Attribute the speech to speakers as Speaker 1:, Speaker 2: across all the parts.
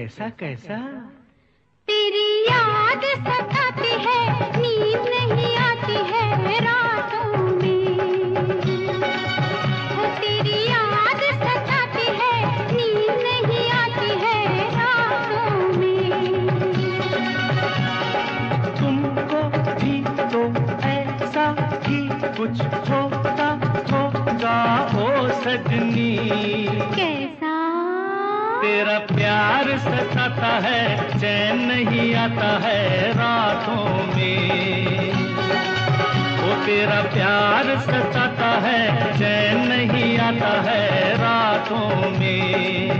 Speaker 1: कैसा कैसा?
Speaker 2: तेरी याद सताती है, नींद नहीं आती है रातों में। वो तेरी याद सताती है, नींद नहीं आती है रातों में।
Speaker 1: तुमको भी तो ऐसा ही कुछ होता होगा ओ सजनी।
Speaker 2: कैसा?
Speaker 1: तेरा प्यार सताता है, चैन नहीं आता है रातों में। वो तेरा प्यार सताता है, चैन नहीं आता है रातों में।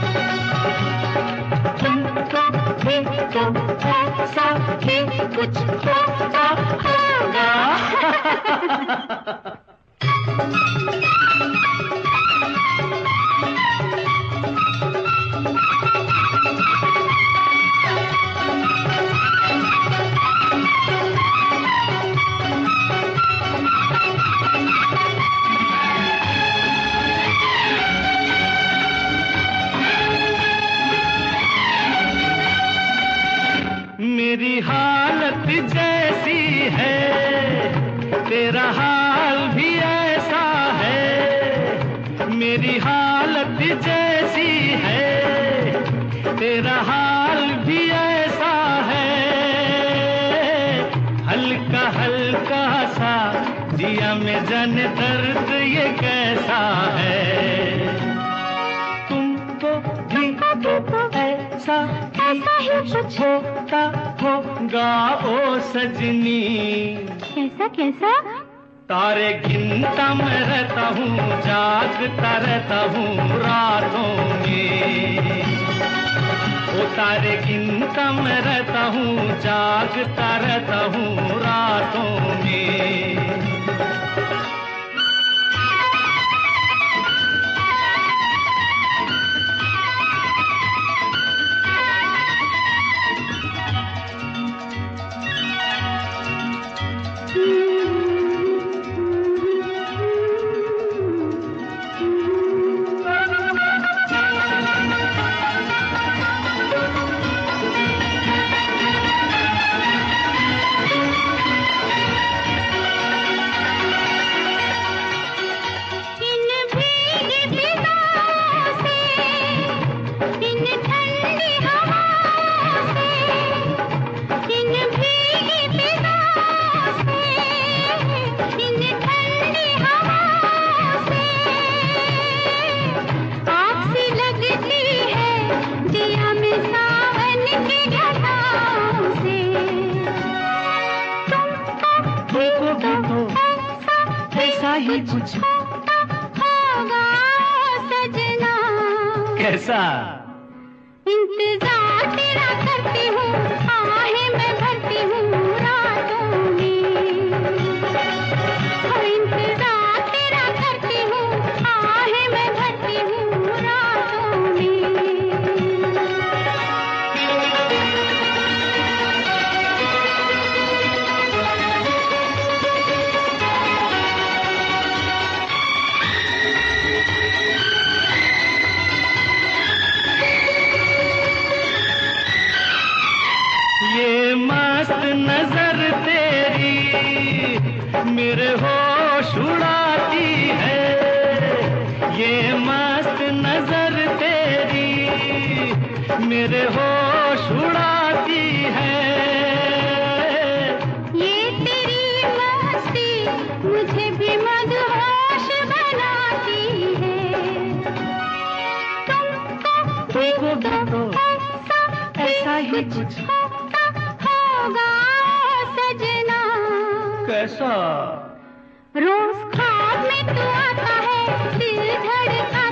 Speaker 1: तुमको भी तो ऐसा ही कुछ होता होगा। मेरी हालत जैसी है, तेरा हाल भी ऐसा है। मेरी हालत जैसी है, तेरा हाल भी ऐसा है। हल्का हल्का सा जिया में जाने दर्द ये कैसा है। तुमको भी तो ऐसा ही कुछ होता होगा ओ सजनी।
Speaker 2: कैसा कैसा?
Speaker 1: तारे गिनता मैं रहता हूँ, जागता रहता हूँ रातों में। ओ तारे गिनता मैं रहता हूँ, जागता रहता हूँ रातों में। ही कुछ
Speaker 2: होगा सजना।
Speaker 1: कैसा?
Speaker 2: इंतजार तेरा करती हूँ, आहें मैं भरती हूँ रातों में। इंतजार तेरा करती हूँ, आहें मैं भरती हूँ रातों में।
Speaker 1: ये मस्त नजर तेरी मेरे होश उड़ाती है। ये मस्त नजर तेरी मेरे होश उड़ाती है।
Speaker 2: ये तेरी मस्ती मुझे भी मदहोश बनाती है।
Speaker 1: तुमको भी तो ऐसा ही कुछ
Speaker 2: होगा सजना।
Speaker 1: कैसा?
Speaker 2: रोज ख्वाब में तू आता है, दिल धड़का